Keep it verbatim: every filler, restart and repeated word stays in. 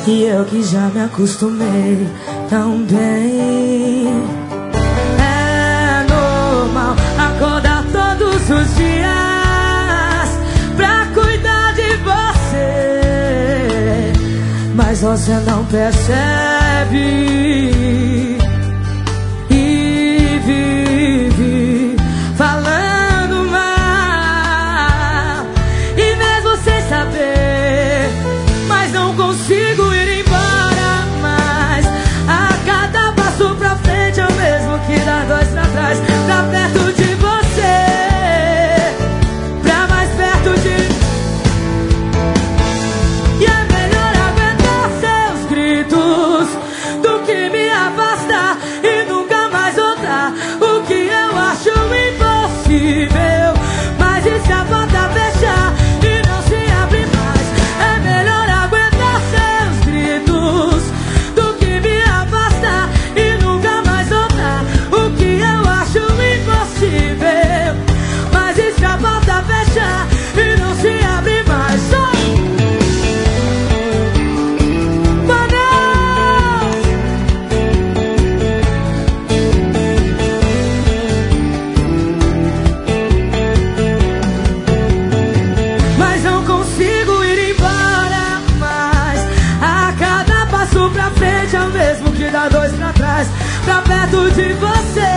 E eu que já me acostumei tão bem. É normal acordar todos os dias pra cuidar de você, mas você não percebe e vive falando mal. E mesmo sem saber, mas não consigo ir embora mais. A cada passo pra frente é o mesmo que dá dois pra trás. Pra perto de você, pra mais perto de... E é melhor aguentar seus gritos do que me afastar e nunca mais voltar. O que eu acho impossível, mas e se a porta fechar e não se abre mais? É melhor aguentar seus gritos do que me afastar e nunca mais voltar. O que eu acho impossível, mas e se a porta fechar e não se abre mais? Só mas não consigo ir embora mais. A cada passo pra frente é o mesmo que dá dois pra trás. Pra perto de você,